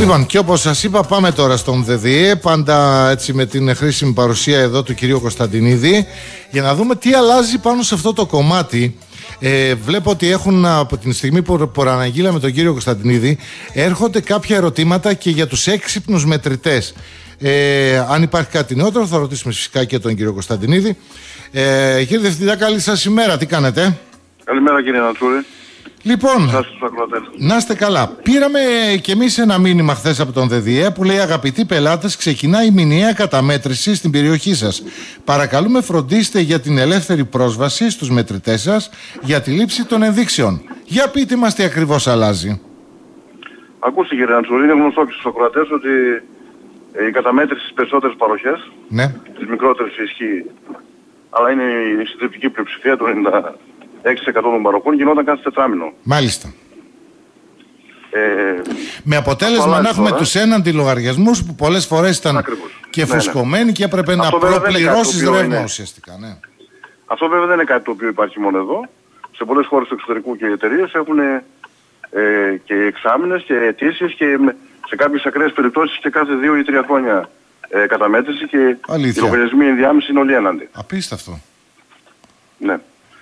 Λοιπόν, και όπως σας είπα, πάμε τώρα στον ΔΔΕ, πάντα έτσι με την χρήσιμη παρουσία εδώ του κυρίου Κωνσταντινίδη, για να δούμε τι αλλάζει πάνω σε αυτό το κομμάτι. Βλέπω ότι έχουν, από την στιγμή που προαναγγείλαμε τον κύριο Κωνσταντινίδη, έρχονται κάποια ερωτήματα και για τους έξυπνους μετρητές. Αν υπάρχει κάτι νεότερο, θα ρωτήσουμε φυσικά και τον κύριο Κωνσταντινίδη. Κύριε Διευθυντά, καλή σας ημέρα, τι κάνετε? Καλημέρα κύριε Νατσούρη. Λοιπόν, να είστε καλά. Πήραμε κι εμείς ένα μήνυμα χθες από τον ΔΔΕ που λέει: αγαπητοί πελάτες, ξεκινάει η μηνιαία καταμέτρηση στην περιοχή σας. Παρακαλούμε, φροντίστε για την ελεύθερη πρόσβαση στους μετρητές σας για τη λήψη των ενδείξεων. Για πείτε μας τι ακριβώς αλλάζει. Ακούστε κύριε Νατσούρη, είναι γνωστό και στους ακροατές ότι η καταμέτρηση στις περισσότερες παροχές, ναι, τις μικρότερες ισχύει, αλλά είναι η συντριπτική πλειοψηφία του 96% των παροχών, γινόταν κάθε τετράμινο. Μάλιστα. Με αποτέλεσμα να έχουμε τους έναντι λογαριασμούς που πολλές φορές ήταν ακριβώς και φουσκωμένοι και έπρεπε να προπληρώσεις ρεύμα ουσιαστικά. Ναι. Αυτό βέβαια δεν είναι κάτι το οποίο υπάρχει μόνο εδώ. Σε πολλές χώρες του εξωτερικού και οι εταιρείες έχουν και εξάμηνες και αιτήσεις και σε κάποιες ακραίες περιπτώσεις και κάθε 2 ή 3 χρόνια καταμέτρηση και οι λογαριασμοί ενδιάμεση είναι όλοι έναντι. Απίστευτο. Ναι.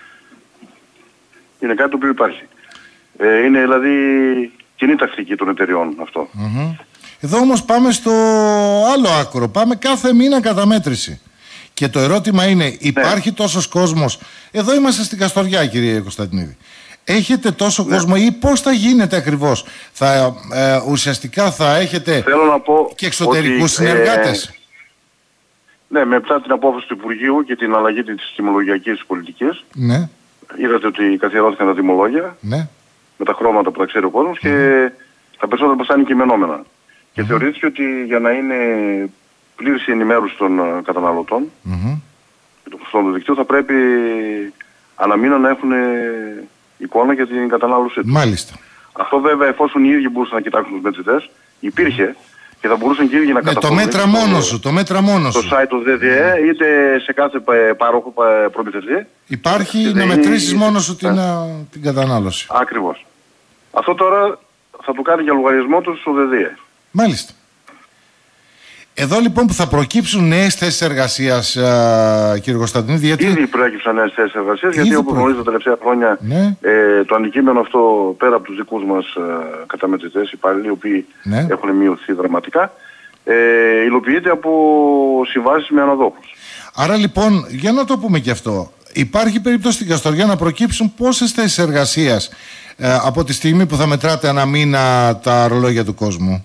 Είναι κάτι το οποίο υπάρχει. Είναι δηλαδή κοινή τακτική των εταιριών αυτό. Εδώ όμως πάμε στο άλλο άκρο. Πάμε κάθε μήνα καταμέτρηση. Και το ερώτημα είναι, υπάρχει τόσος κόσμος? Εδώ είμαστε στην Καστοριά, κύριε Κωνσταντινίδη. Έχετε τόσο κόσμο ή πώς θα γίνεται ακριβώς? Ουσιαστικά θα έχετε και εξωτερικούς συνεργάτες? Ναι, μετά την απόφαση του Υπουργείου και την αλλαγή της τιμολογιακής πολιτικής. Ναι. Είδατε ότι καθιερώθηκαν τα τιμολόγια, ναι, με τα χρώματα που τα ξέρει ο κόσμος και τα περισσότερα ποσά είναι κειμενόμενα. Και θεωρήθηκε ότι για να είναι πλήρης η ενημέρωση των καταναλωτών και των χρηστών του δικτύου θα πρέπει ανά μήνα να έχουν εικόνα για την κατανάλωσή τους. Μάλιστα. Αυτό βέβαια, εφόσον οι ίδιοι μπορούσαν να κοιτάξουν τους μετρητές, υπήρχε και θα μπορούσαν και οι ίδιοι να καταφέρουν. Το μέτρα μόνο σου, το μέτρα μόνο σου. Το site του ΔΔΕ, είτε σε κάθε πάροχο προμηθευτή. Υπάρχει να μετρήσεις μόνο σου την κατανάλωση. Ακριβώς. Αυτό τώρα θα το κάνει για λογαριασμό του στο ΔΔΕ. Μάλιστα. Εδώ λοιπόν που θα προκύψουν νέες θέσεις εργασίας, κύριε Κωνσταντινίδη, γιατί... Ήδη προέκυψαν νέες θέσεις εργασίας, γιατί όπως γνωρίζετε τα τελευταία χρόνια το αντικείμενο αυτό, πέρα από τους δικούς μας καταμετρητές υπάλληλοι, οι οποίοι έχουν μειωθεί δραματικά, υλοποιείται από συμβάσεις με αναδόχους. Άρα λοιπόν, για να το πούμε και αυτό, υπάρχει περίπτωση στην Καστοριά να προκύψουν πόσες θέσεις εργασίας από τη στιγμή που θα μετράτε ανά μήνα τα ρολόγια του κόσμου?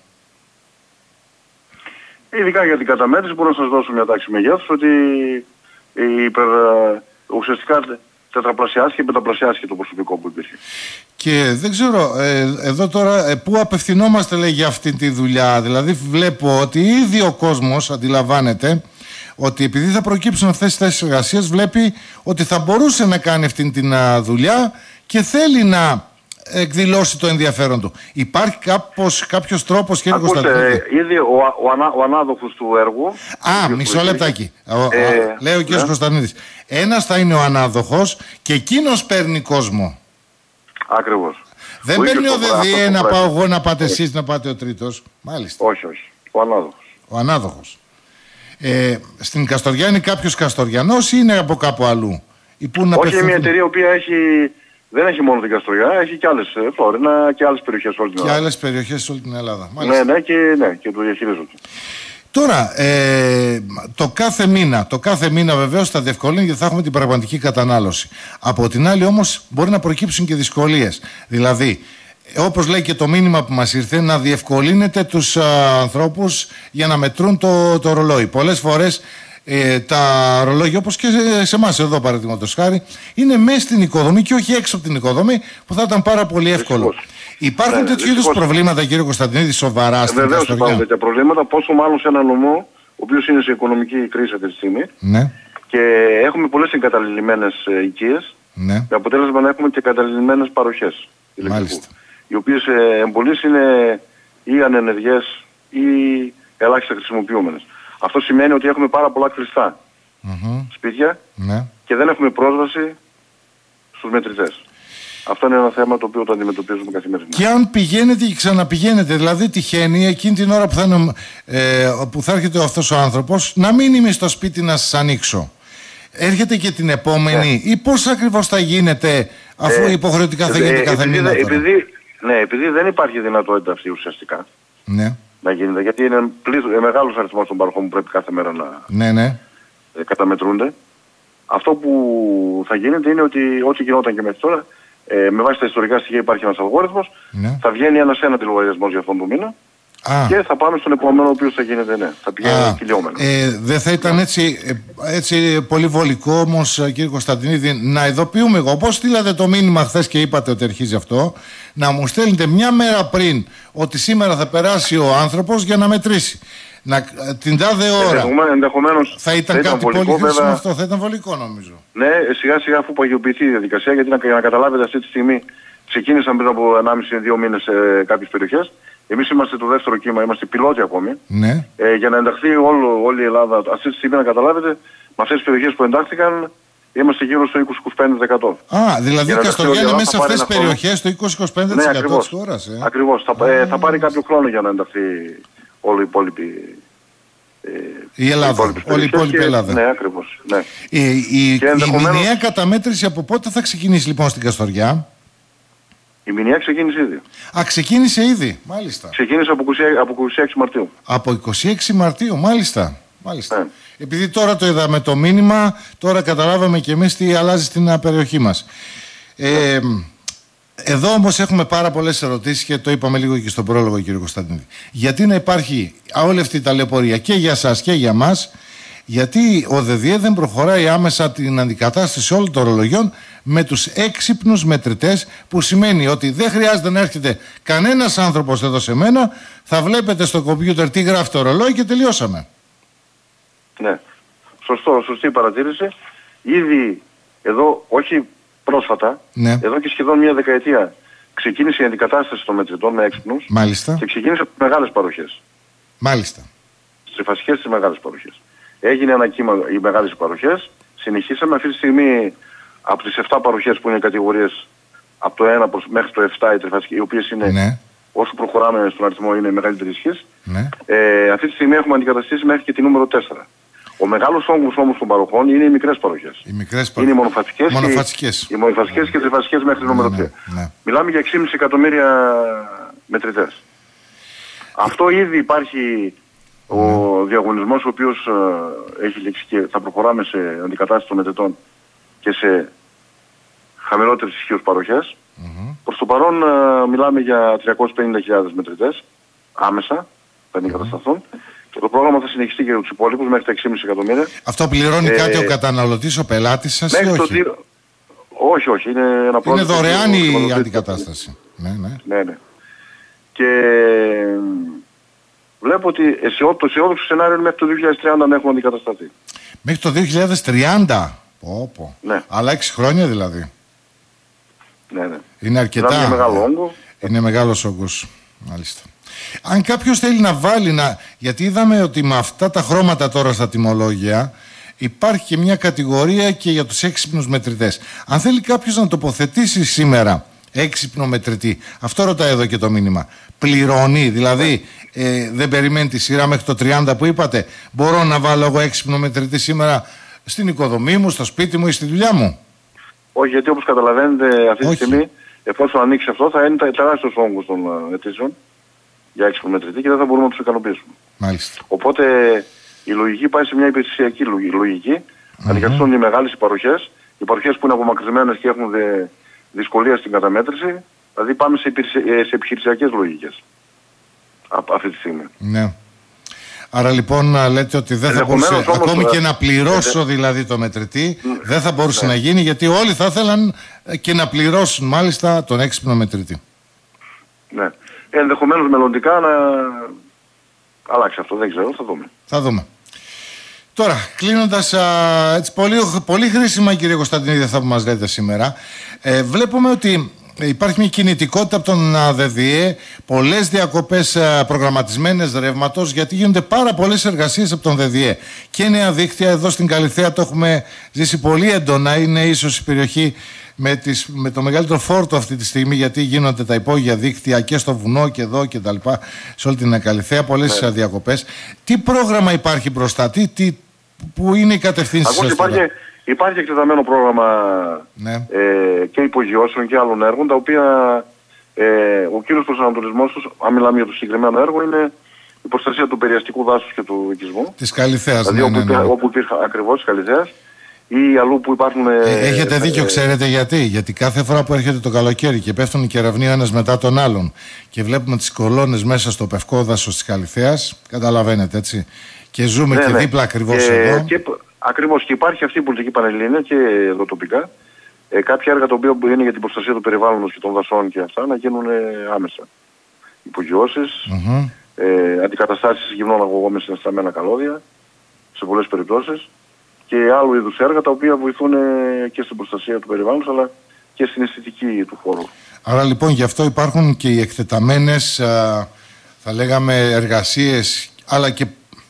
Ειδικά για την καταμέτρηση μπορώ να σας δώσω μια τάξη μεγέθους ότι ουσιαστικά τετραπλασιάστηκε και πενταπλασιάστηκε το προσωπικό που υπήρχε. Και δεν ξέρω, εδώ τώρα πού απευθυνόμαστε, λέει, για αυτή τη δουλειά? Δηλαδή βλέπω ότι ήδη ο κόσμος αντιλαμβάνεται ότι επειδή θα προκύψουν αυτές τις θέσεις εργασίας, βλέπει ότι θα μπορούσε να κάνει αυτή την δουλειά και θέλει να εκδηλώσει το ενδιαφέρον του. Υπάρχει κάποιος τρόπος, κύριε Κωνσταντινίδη? Ήδη ο ανάδοχος του έργου... μισό λεπτάκι. Λέει ο κύριος Κωνσταντινίδης. Ένας θα είναι ο ανάδοχος και εκείνος παίρνει κόσμο. Ακριβώς. Δεν παίρνει ο ΔΔΕ να πάω εγώ, να πάτε εσείς, να πάτε ο τρίτος. Μάλιστα. Όχι. Ο ανάδοχος. Ο ανάδοχος. Στην Καστοριά είναι κάποιος Καστοριανός ή είναι από κάπου αλλού? Όχι, είναι μια εταιρεία η οποία δεν έχει μόνο την Καστοριά, έχει και άλλες Φλόρινα και άλλες περιοχές σε όλη την Ελλάδα. Και άλλες περιοχές σε όλη την Ελλάδα. Ναι, και το διαχειρίζονται. Τώρα, το κάθε μήνα βεβαίως θα διευκολύνει γιατί θα έχουμε την πραγματική κατανάλωση. Από την άλλη όμως μπορεί να προκύψουν και δυσκολίες. Δηλαδή, όπως λέει και το μήνυμα που μας ήρθε, να διευκολύνεται τους ανθρώπους για να μετρούν το ρολόι. Πολλές φορές τα ρολόγια, όπως και σε εμάς εδώ παραδείγματος χάρη, είναι μέσα στην οικοδομή και όχι έξω από την οικοδομή, που θα ήταν πάρα πολύ εύκολο. Υπάρχουν τέτοιου είδους προβλήματα, κύριε Κωνσταντινίδη, σοβαρά στην Καστοριά? Βεβαίως υπάρχουν τέτοια προβλήματα, πόσο μάλλον σε ένα νομό, ο οποίος είναι σε οικονομική κρίση αυτή τη στιγμή, και έχουμε πολλές εγκαταλειμμένες οικίες, με αποτέλεσμα να έχουμε και εγκαταλειμμένες παροχές ηλεκτρικού, οι οποίες εμπολείς είναι ή ανενεργές ή ελάχιστα χρησιμοποιούμενες. Αυτό σημαίνει ότι έχουμε πάρα πολλά κλειστά σπίτια και δεν έχουμε πρόσβαση στους μετρητές. Αυτό είναι ένα θέμα το οποίο το αντιμετωπίζουμε καθημερινά. Και αν πηγαίνετε και ξαναπηγαίνετε, δηλαδή τυχαίνει εκείνη την ώρα που θα έρχεται αυτός ο άνθρωπος, να μην είμαι στο σπίτι να σας ανοίξω. Έρχεται και την επόμενη, ή πώς ακριβώς θα γίνεται, αφού υποχρεωτικά θα γίνεται κάθε μήνα? Επειδή δεν υπάρχει δυνατότητα αυτή ουσιαστικά να γίνεται, γιατί είναι μεγάλος αριθμός των παροχών που πρέπει κάθε μέρα να καταμετρούνται. Αυτό που θα γίνεται είναι ότι ό,τι γινόταν και μέχρι τώρα, με βάση τα ιστορικά στοιχεία υπάρχει ένας αλγόριθμος, θα βγαίνει ένας ένατη λογαριασμός για αυτόν τον μήνα και θα πάμε στον επόμενο, ο οποίος θα γίνεται, θα πηγαίνει κυλιόμενο. Δεν θα ήταν έτσι πολύ βολικό όμως, κύριε Κωνσταντινίδη, να ειδοποιούμε εγώ, όπως στείλατε το μήνυμα χθες και είπατε ότι αρχίζει αυτό, να μου στέλνετε μια μέρα πριν ότι σήμερα θα περάσει ο άνθρωπος για να μετρήσει. Την τάδε ώρα. Θα ήταν κάτι πολύ χρήσιμο αυτό, θα ήταν βολικό νομίζω. Ναι, σιγά σιγά αφού παγιοποιηθεί η διαδικασία, γιατί να καταλάβετε αυτή τη στιγμή ξεκίνησαν πριν από 1,5-2 μήνες σε κάποιες περιοχές. Εμείς είμαστε το δεύτερο κύμα, είμαστε πιλότοι ακόμη. Ναι. Για να ενταχθεί όλη η Ελλάδα, αυτή τη στιγμή να καταλάβετε, με αυτές τις περιοχές που εντάχθηκαν, είμαστε γύρω στο 20-25%. Δηλαδή η Καστοριά είναι μέσα σε αυτές τις περιοχές, το 20-25% της χώρας. Ακριβώς. Θα πάρει κάποιο χρόνο για να ενταχθεί όλη η υπόλοιπη. Η Ελλάδα, όλη η υπόλοιπη Ελλάδα. Ναι, ακριβώς. Ναι. Η μηνιαία καταμέτρηση από πότε θα ξεκινήσει λοιπόν στην Καστοριά? Η μηνιαία ξεκίνησε ήδη. Ξεκίνησε ήδη, μάλιστα. Ξεκίνησε από 26 Μαρτίου. Από 26 Μαρτίου, μάλιστα. Ναι. Επειδή τώρα το είδαμε το μήνυμα, τώρα καταλάβαμε και εμείς τι αλλάζει στην περιοχή μας. Εδώ όμως έχουμε πάρα πολλές ερωτήσεις και το είπαμε λίγο και στον πρόλογο, κύριε Κωνσταντινίδη. Γιατί να υπάρχει όλη αυτή η ταλαιπωρία και για σας και για μας, γιατί ο ΔΔΕ δεν προχωράει άμεσα την αντικατάσταση όλων των ρολογιών με τους έξυπνους μετρητές, που σημαίνει ότι δεν χρειάζεται να έρχεται κανένας άνθρωπος εδώ σε μένα, θα βλέπετε στο κομπιούτερ τι γράφει το ρολόι και τελειώσαμε. Ναι, σωστή παρατήρηση. Ήδη εδώ, όχι πρόσφατα, εδώ και σχεδόν μια δεκαετία, ξεκίνησε η αντικατάσταση των μετρητών με έξυπνους. Μάλιστα. Και ξεκίνησε από μεγάλες παροχές. Μάλιστα. Στις τριφασικές, στις μεγάλες παροχές. Έγινε ένα κύμα οι μεγάλες παροχές, συνεχίσαμε αυτή τη στιγμή από τις 7 παροχές που είναι κατηγορίες από το 1 μέχρι το 7 οι τριφασικές, οι οποίες είναι, όσο προχωράμε στον αριθμό, είναι μεγαλύτερη ισχύς. Αυτή τη στιγμή έχουμε αντικαταστήσει μέχρι και τη νούμερο 4. Ο μεγάλος όγκος όμως των παροχών είναι οι μικρές παροχές. Είναι οι μονοφατικές. Οι μονοφατικές και τριφασικές μέχρι νούμερο 3. Μιλάμε για 6,5 εκατομμύρια μετρητές. Αυτό ήδη υπάρχει ο διαγωνισμός, ο οποίος έχει λήξει και θα προχωράμε σε αντικατάσταση των μετρητών και σε χαμηλότερες ισχύως παροχές. Προς το παρόν μιλάμε για 350.000 μετρητές άμεσα θα αντικατασταθούν. Και το πρόγραμμα θα συνεχιστεί και για τους υπόλοιπους μέχρι τα 6,5 εκατομμύρια. Αυτό πληρώνει κάτι ο καταναλωτής, ο πελάτης σας, ή όχι? Όχι. Είναι ένα πρόγραμμα. Είναι δωρεάν η αντικατάσταση. Ναι. Και βλέπω ότι το αισιόδοξο σενάριο είναι μέχρι το 2030 να έχουμε αντικατασταθεί. Μέχρι το 2030? Ναι. Αλλά 6 χρόνια δηλαδή. Ναι. Είναι αρκετά. Είναι μεγάλο όγκο. Είναι μεγάλος όγκος. Μάλιστα. Αν κάποιος θέλει να βάλει, γιατί είδαμε ότι με αυτά τα χρώματα τώρα στα τιμολόγια υπάρχει και μια κατηγορία και για τους έξυπνους μετρητές. Αν θέλει κάποιος να τοποθετήσει σήμερα έξυπνο μετρητή, αυτό ρωτάει εδώ και το μήνυμα, πληρώνει, δηλαδή δεν περιμένει τη σειρά μέχρι το 30 που είπατε? Μπορώ να βάλω εγώ έξυπνο μετρητή σήμερα στην οικοδομή μου, στο σπίτι μου ή στη δουλειά μου? Όχι, γιατί όπως καταλαβαίνετε αυτή τη στιγμή, εφόσον ανοίξει αυτό, θα είναι τεράστιος όγκος των αιτήσεων για έξυπνο μετρητή και δεν θα μπορούμε να τους ικανοποιήσουμε. Μάλιστα. Οπότε η λογική πάει σε μια υπηρεσιακή λογική. Αντικαθιστούν οι μεγάλες παροχές, οι παροχές που είναι απομακρυσμένες και έχουν δυσκολία στην καταμέτρηση. Δηλαδή πάμε σε επιχειρησιακές λογικές αυτή τη στιγμή. Ναι. Άρα λοιπόν λέτε ότι δεν θα μπορούσε, όμως, ακόμη και να πληρώσω δηλαδή το μετρητή, δεν θα μπορούσε να γίνει, γιατί όλοι θα ήθελαν και να πληρώσουν μάλιστα τον έξυπνο μετρητή. Ναι. Ενδεχομένως μελλοντικά να αλλάξει αυτό, δεν ξέρω, θα δούμε. Τώρα, κλείνοντας, έτσι πολύ χρήσιμα, κύριε Κωνσταντινίδη, αυτά που μας λέτε σήμερα, βλέπουμε ότι υπάρχει μια κινητικότητα από τον ΔΔΕ, πολλές διακοπές προγραμματισμένες ρεύματος, γιατί γίνονται πάρα πολλές εργασίες από τον ΔΔΕ. Και νέα δίκτυα, εδώ στην Καλιθέα το έχουμε ζήσει πολύ έντονα, είναι ίσως η περιοχή με το μεγαλύτερο φόρτο αυτή τη στιγμή, γιατί γίνονται τα υπόγεια δίκτυα και στο βουνό και εδώ και τα λοιπά, σε όλη την Ακαλιθέα, πολλές διακοπές. Τι πρόγραμμα υπάρχει μπροστά, που είναι οι κατευθύνσεις σας? Υπάρχει εκτεταμένο πρόγραμμα και υπογειώσεων και άλλων έργων, τα οποία ο κύριος προσανατολισμός τους, αν μιλάμε για το συγκεκριμένο έργο, είναι η προστασία του περιαστικού δάσους και του οικισμού. Της Καλιθέας, δηλαδή όπου υπήρχαν ακριβώς της Καλιθέας ή αλλού που υπάρχουν... Έχετε δίκιο, ξέρετε γιατί? Γιατί κάθε φορά που έρχεται το καλοκαίρι και πέφτουν οι κεραυνοί ο ένας μετά τον άλλον και βλέπουμε τις κολόνες μέσα στο πευκό δάσος της Καλιθέας, καταλαβαίνετε, έτσι, και ζούμε και δίπλα ακριβώς εδώ. Ακριβώς, και υπάρχει αυτή η πολιτική πανελλήνια και εδώ τοπικά. Κάποια έργα τα οποία είναι για την προστασία του περιβάλλοντος και των δασών και αυτά να γίνουν άμεσα. Υπογειώσεις, αντικαταστάσεις γυμνών αγωγών με συναστραμμένα καλώδια, σε πολλές περιπτώσεις, και άλλου είδους έργα τα οποία βοηθούν και στην προστασία του περιβάλλοντος αλλά και στην αισθητική του χώρου. Άρα λοιπόν γι' αυτό υπάρχουν και οι εκτεταμένες, θα λέγαμε, εργασίες, αλλά και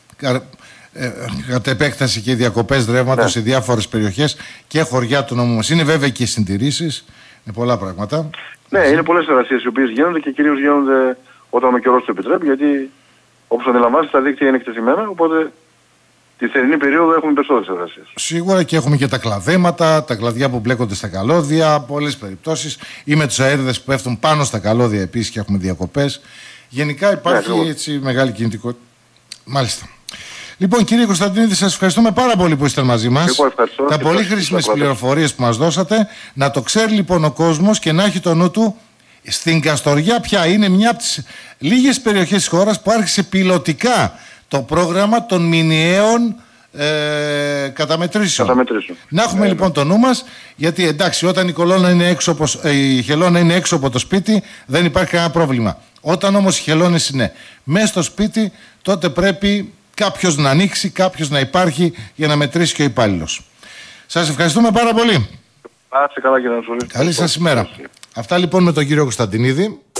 κατ' επέκταση και οι διακοπές ρεύματος σε διάφορες περιοχές και χωριά του νομού μας. Είναι βέβαια και οι συντηρήσεις, είναι πολλά πράγματα. Ναι, είναι πολλές εργασίες οι οποίες γίνονται και κυρίως γίνονται όταν ο καιρός το επιτρέπει, γιατί όπως αντιλαμβάνεστε τα δίκτυα είναι εκτεθειμένα, οπότε τη θερινή περίοδο έχουμε περισσότερες εργασίες. Σίγουρα, και έχουμε και τα κλαδέματα, τα κλαδιά που μπλέκονται στα καλώδια, πολλές περιπτώσεις, ή με τους αέριδες που πέφτουν πάνω στα καλώδια επίσης και έχουμε διακοπές. Γενικά υπάρχει έτσι μεγάλη κινητικότητα. Μάλιστα. Λοιπόν, κύριε Κωνσταντινίδη, σας ευχαριστούμε πάρα πολύ που είστε μαζί μας. Τα πολύ χρήσιμες πληροφορίες που μας δώσατε. Να το ξέρει λοιπόν ο κόσμος και να έχει το νου του. Στην Καστοριά πια είναι μια από τις λίγες περιοχές της χώρας που άρχισε πιλωτικά το πρόγραμμα των μηνιαίων καταμετρήσεων. Να έχουμε λοιπόν το νου μας, γιατί εντάξει, όταν η χελώνα είναι έξω από το σπίτι δεν υπάρχει κανένα πρόβλημα. Όταν όμως οι χελώνες είναι μέσα στο σπίτι, τότε πρέπει κάποιος να ανοίξει, κάποιος να υπάρχει για να μετρήσει και ο υπάλληλος. Σας ευχαριστούμε πάρα πολύ. Άσε καλά, κύριε Ανασολή. Καλή σας ημέρα. Αυτά λοιπόν με τον κύριο Κωνσταντινίδη.